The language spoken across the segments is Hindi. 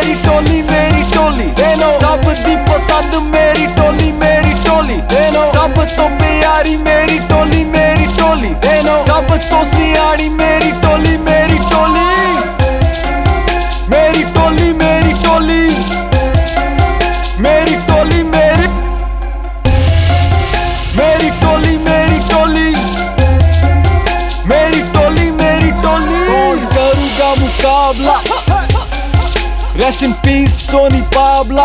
मेरी टोली सब दी पसंद मेरी टोली सब तो प्यारी मेरी टोली सब तो सियाणी मेरी टोली मेरी टोली मेरी टोली मेरी टोली मेरी टोली मेरी मेरी टोली मेरी टोली मेरी टोली मेरी टोली कौन करूँगा मुकाबला rest in peace Soni Pabla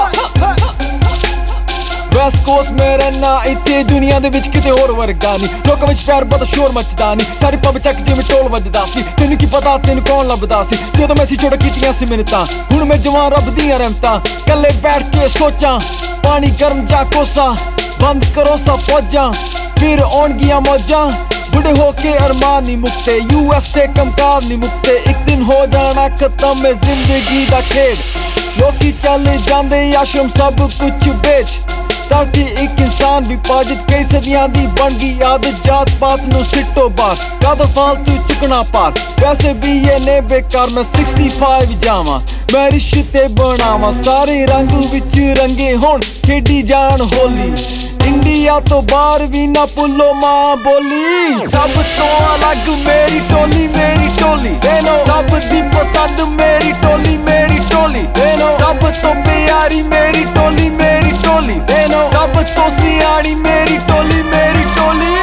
west coast में रहना इत्थे दुनिया दे विच किते होर वर्गा नहीं लोकां विच प्यार बड़ा शोर मचदा नहीं सारी पब चक जिवें टोल वजदा सी तैनूं की पता तैनूं कौन लभदा सी जदों मैं छोड़ कीतियां सी मिन्नतां हुण मैं जवान रब दियां रहमतां कल्ले बैठ के सोचां पानी गर्म जा कोसा बंद करो सा फौजां फिर आउणगियां मौजां बुढ़े होके अरमान नहीं मुकते यूएसए कमकार नहीं मुकते एक दिन हो जाना खत्म है जिंदगी दा खेड लोकी चले जांदे आश्रम सब कुछ बेच ताकि एक इंसान भी पाजित कई सदियां दी बन गई आदत जात पात नू सिटो बार कादा फालतू चुकना पार वैसे भी ये ने बेकार मैं 65 जावां मैं रिश्ते बनावां सारे रंग विच रंगे होण खेडी जान होली इंडिया तो बाहर भी ना भुल्लो मां बोली सब तो अलग मेरी टोली सब दी पसंद मेरी टोली सब तो प्यारी मेरी टोली सब तो सियाणी मेरी टोली मेरी टोली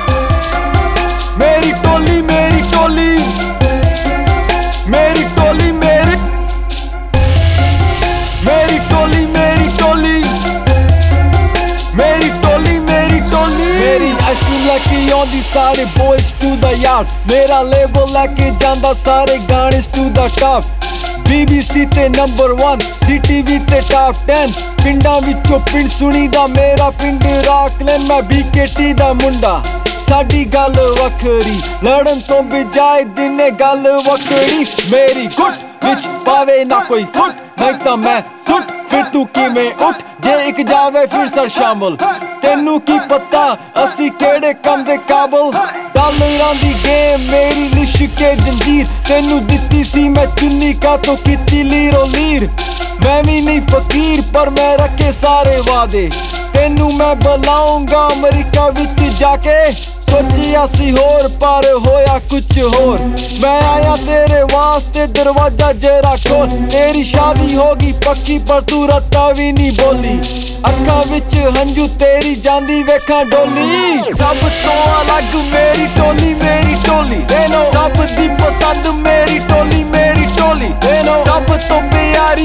मेरी टोली मेरी टोली मेरी टोली मेरी मेरी टोली मेरी टोली मेरी टोली मेरी टोली मेरी आइसक्रीम लेके आउंदी सारे बॉयज टू द यार्ड मेरा लेबल लेके जांदा सारे गाने टू द टॉप BBC ते नंबर 1 CTV ते टॉप 10 पिंडां विचों पिंड सुनीदा मेरा पिंड राकलैन मैं BKT दा मुंडा साडी गल वखरी लड़न तो बजाए दिने गल वखरी मेरी गुट विच पावे ना कोई फुट नहीं तां मैं सुट फिर तू किवें उठ जे एक जावे फिर सर शामिल तेनू की पता असी केड़े कम दे काबल डालरां दी गेम मेरी लिशके जंजीर तेनू दित्ती सी मैं चुन्नी का तो कीती लीरो लीर मैं भी नहीं फकीर पर मैं रखे सारे वादे तेनू मैं बुलाऊंगा अमेरिका विच जाके सोचिया सी होर पर होया कुछ होर मैं आया तेरे वास्ते दरवाजा जरा खोल तेरी शादी होगी पक्की पर तू रत्ता भी नहीं बोली अखा विच हंजू तेरी जांदी वेखा डोली सब तो अलग मेरी टोली सब दी पसंद मेरी टोली सब तो प्यारी